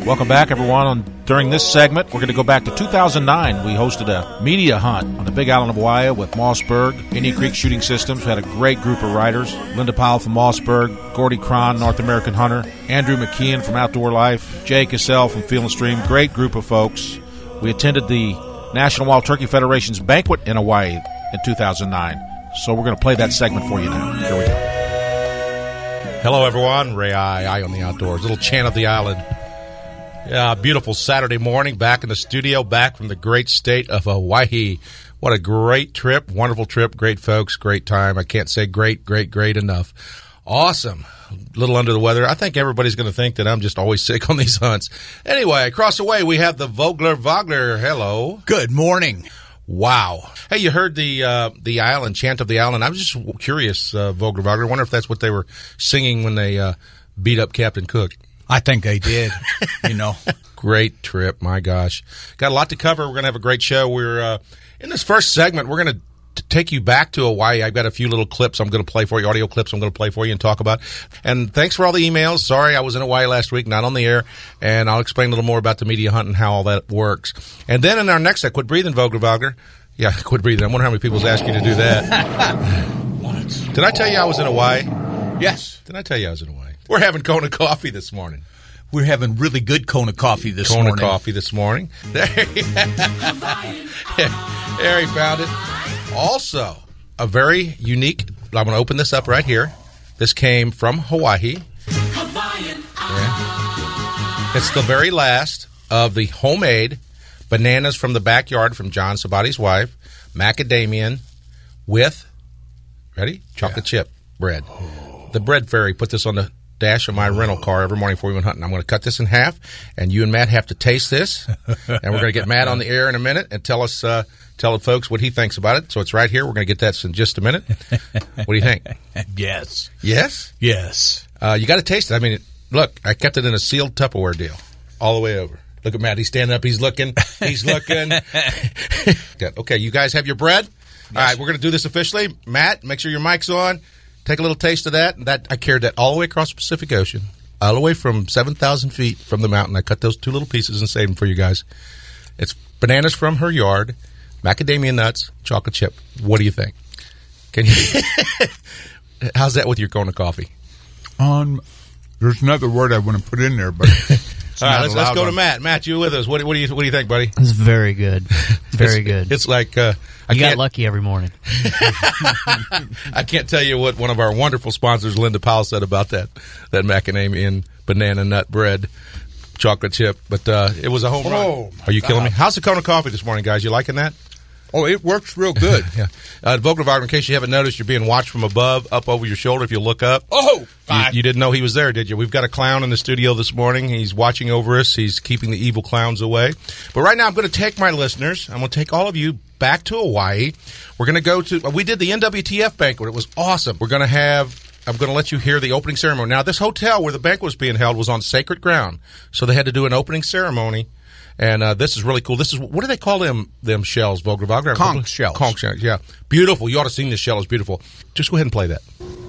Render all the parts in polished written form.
Welcome back, everyone. During this segment, we're going to go back to 2009. We hosted a media hunt on the Big Island of Hawaii with Mossberg, Indian Creek Shooting Systems. We had a great group of writers. Linda Powell from Mossberg, Gordy Cron, North American Hunter, Andrew McKeon from Outdoor Life, Jay Cassell from Field and Stream. Great group of folks. We attended the National Wild Turkey Federation's banquet in Hawaii in 2009. So we're going to play that segment for you now. Here we go. Hello, everyone. Ray I on the Outdoors. Little chant of the island. Yeah, beautiful Saturday morning, back in the studio, back from the great state of Hawaii. What a great trip, wonderful trip, great folks, great time. I can't say great enough. Awesome. A little under the weather. I think everybody's going to think that I'm just always sick on these hunts. Anyway, across the way, we have the Vogler Wagner. Hello. Good morning. Wow. Hey, you heard the island, chant of the island. I was just curious, Vogler Wagner. I wonder if that's what they were singing when they beat up Captain Cook. I think they did, Great trip, my gosh. Got a lot to cover. We're going to have a great show. We're in this first segment, we're going to take you back to Hawaii. I've got a few little clips I'm going to play for you, audio clips I'm going to play for you and talk about. And thanks for all the emails. Sorry, I was in Hawaii last week, not on the air, and I'll explain a little more about the media hunt and how all that works. And then in our next quit breathing, Vogler Wagner. Yeah, quit breathing. I wonder how many people's asked you to do that. What? Did I tell you I was in Hawaii? Yes. Did I tell you I was in Hawaii? We're having Kona coffee this morning. We're having really good Kona coffee this morning. Kona coffee this morning. There he found it. Also, a very unique, I'm going to open this up right here. This came from Hawaii. Yeah. It's the very last of the homemade bananas from the backyard from John Sabati's wife, macadamian with, ready? Chocolate chip bread. The bread fairy put this on the dash of my rental car every morning before we went hunting. I'm going to cut this in half, and you and Matt have to taste this, and we're going to get Matt on the air in a minute and tell the folks what he thinks about it. So it's right here. We're going to get that in just a minute. What do you think? Yes. Yes? Yes. You got to taste it. I mean, look, I kept it in a sealed Tupperware deal all the way over. Look at Matt. He's standing up. He's looking. He's looking. Okay, you guys have your bread? Yes. All right, we're going to do this officially. Matt, make sure your mic's on. Take a little taste of that. I carried that all the way across the Pacific Ocean, all the way from 7,000 feet from the mountain. I cut those two little pieces and saved them for you guys. It's bananas from her yard, macadamia nuts, chocolate chip. What do you think? Can you? How's that with your Kona coffee? There's another word I want to put in there, but all right, let's go to Matt. Matt, you with us? What do you think, buddy? It's very good. Very good. It's like I got lucky every morning. I can't tell you what one of our wonderful sponsors, Linda Powell, said about that macadamia banana nut bread chocolate chip, but it was a home run. Are you killing me? How's the Kona coffee this morning, guys? You liking that? Oh, it works real good. Yeah. Vogler Wagner, in case you haven't noticed, you're being watched from above, up over your shoulder if you look up. Oh! You didn't know he was there, did you? We've got a clown in the studio this morning. He's watching over us. He's keeping the evil clowns away. But right now I'm going to take my listeners, I'm going to take all of you back to Hawaii. We're going to go to, we did the NWTF banquet. It was awesome. I'm going to let you hear the opening ceremony. Now, this hotel where the banquet was being held was on sacred ground, so they had to do an opening ceremony. And this is really cool. This is, what do they call them shells, Vogler Wagner? Conch shells. Conch shells, yeah. Beautiful. You ought to have seen this shell. It's beautiful. Just go ahead and play that.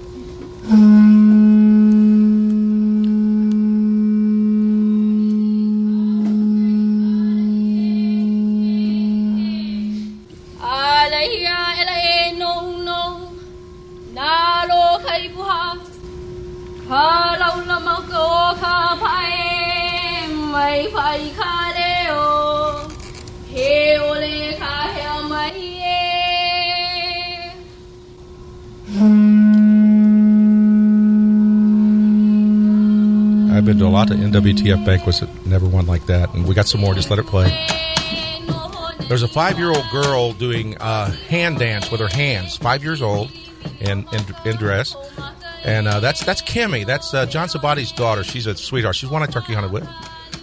I've been to a lot of NWTF banquets that never won like that, and we got some more. Just let it play. There's a 5-year-old girl doing hand dance with her hands, 5 years old, in dress, and that's Kimmy. That's John Sabati's daughter. She's a sweetheart. She's one I turkey hunted with.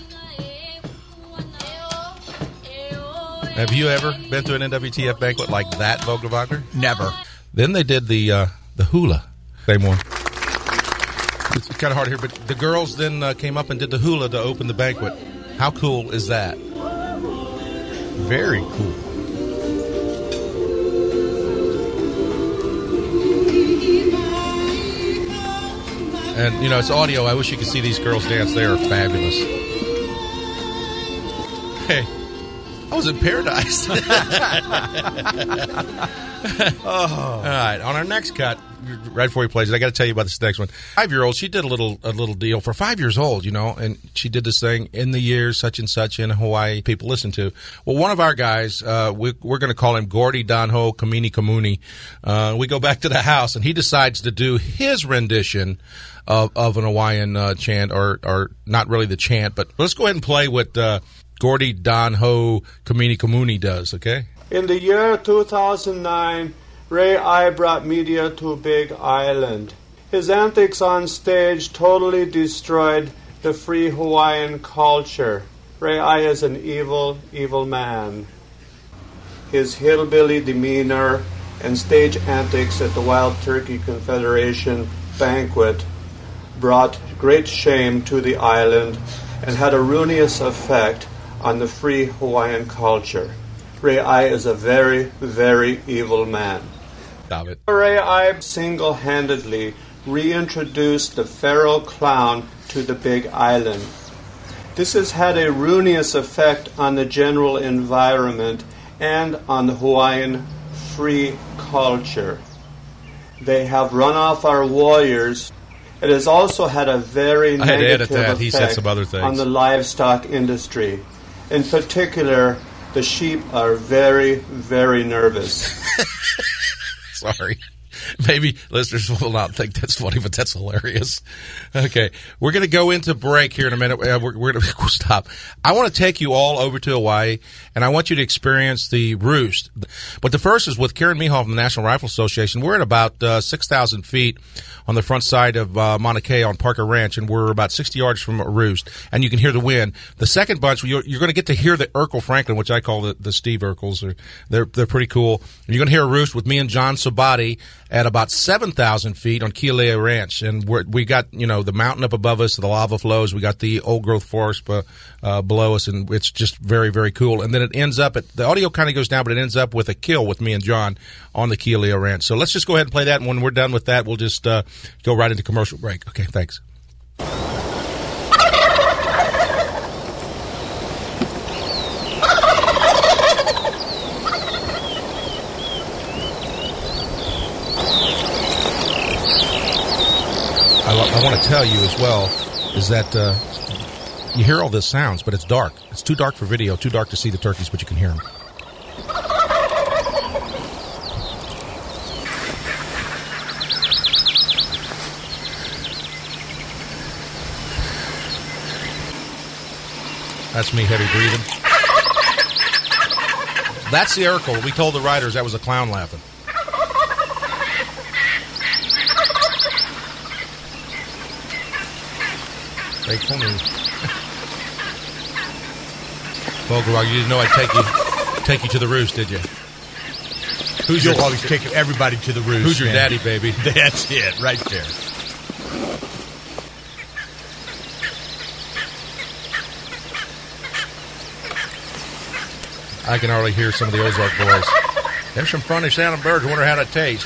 Have you ever been to an NWTF banquet like that, Vogler Wagner? Never. Then they did the hula. Same one. It's kind of hard to hear, but the girls then came up and did the hula to open the banquet. How cool is that? Very cool. And, it's audio. I wish you could see these girls dance. They are fabulous. Okay. I was in paradise. All right. On our next cut, right before he plays it, I got to tell you about this next one. 5-year-old, she did a little deal for 5 years old, and she did this thing in the year such and such in Hawaii. People listen to. Well, one of our guys, we're going to call him Gordy Danho Kamini Kamuni. We go back to the house, and he decides to do his rendition of an Hawaiian chant, or not really the chant, but let's go ahead and play what Gordy Danho Kamini Kamuni does, okay? In the year 2009, Ray I brought media to Big Island. His antics on stage totally destroyed the free Hawaiian culture. Ray I is an evil, evil man. His hillbilly demeanor and stage antics at the Wild Turkey Confederation banquet brought great shame to the island and had a ruinous effect on the free Hawaiian culture. Ray I is a very, very evil man. Stop it. Ray I single-handedly reintroduced the feral clown to the Big Island. This has had a ruinous effect on the general environment and on the Hawaiian free culture. They have run off our warriors. It has also had a very negative effect on the livestock industry. In particular, the sheep are very, very nervous. Sorry. Maybe listeners will not think that's funny, but that's hilarious. Okay, we're going to go into break here in a minute. We're going to stop. I want to take you all over to Hawaii, and I want you to experience the roost. But the first is with Karen Mihal from the National Rifle Association. We're at about 6,000 feet on the front side of Mauna Kea on Parker Ranch, and we're about 60 yards from a roost, and you can hear the wind. The second bunch, you're going to get to hear the Urkel Franklin, which I call the Steve Urkels. They're pretty cool. And you're going to hear a roost with me and John Sabati at about 7,000 feet on Kealea Ranch. And we got, the mountain up above us, the lava flows. We got the old growth forest below us, and it's just very, very cool. And then it ends up the audio kind of goes down, but it ends up with a kill with me and John on the Kealea Ranch. So let's just go ahead and play that. And when we're done with that, we'll just go right into commercial break. Okay, thanks. I want to tell you as well is that you hear all this sounds, but it's dark. It's too dark for video, too dark to see the turkeys, but you can hear them. That's me heavy breathing. That's the Urkel. We told the riders that was a clown laughing. Hey, come here. Vogelrog, you didn't know I'd take you to the roost, did you? You'll always take everybody to the roost. Who's your daddy, baby? That's it, right there. I can already hear some of the Ozark boys. There's some funny sounding birds. I wonder how that tastes.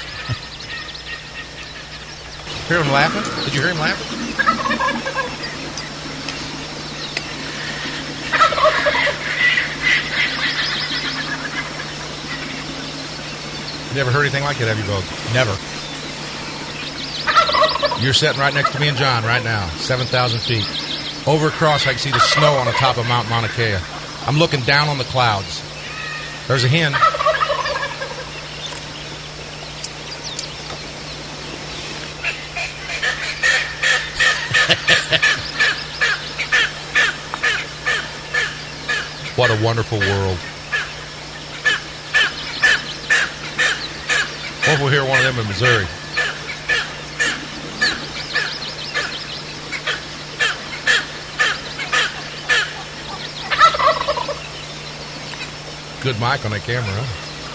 Hear him laughing? Did you hear him laughing? Never heard anything like it, have you, Vogue? Never. You're sitting right next to me and John right now, 7,000 feet. Over across, I can see the snow on the top of Mount Mauna Kea. I'm looking down on the clouds. There's a hen. What a wonderful world. What if we hear one of them in Missouri? Good mic on that camera, huh?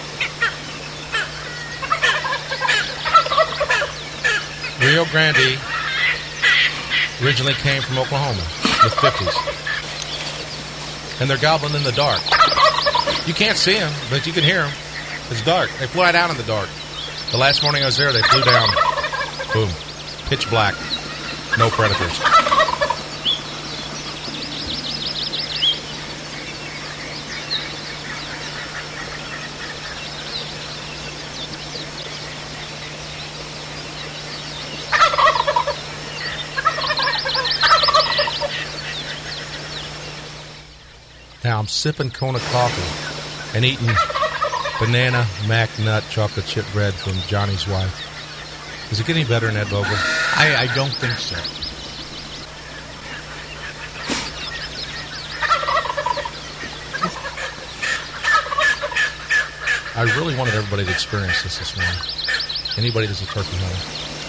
Rio Grande originally came from Oklahoma, the 50s. And they're gobbling in the dark. You can't see them, but you can hear them. It's dark. They fly down in the dark. The last morning I was there, they flew down. Boom. Pitch black. No predators. Now I'm sipping Kona coffee and eating banana mac nut chocolate chip bread from Johnny's wife. Does it get any better than that, Vogel? I don't think so. I really wanted everybody to experience this morning. Anybody that's a turkey hunter.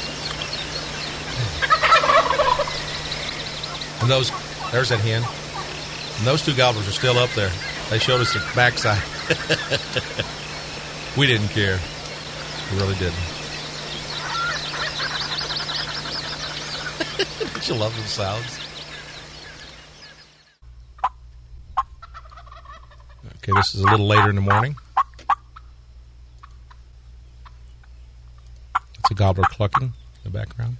And there's that hen. And those two gobblers are still up there. They showed us the backside. We didn't care. We really didn't. Don't you love them sounds? Okay, this is a little later in the morning. It's a gobbler clucking in the background.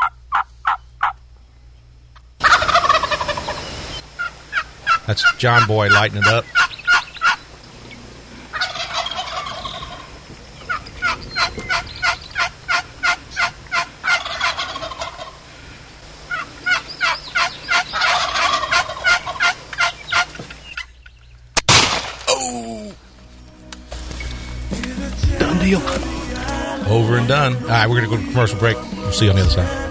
That's John Boy lighting it up. Oh! Done deal. Over and done. All right, we're going to go to commercial break. We'll see you on the other side.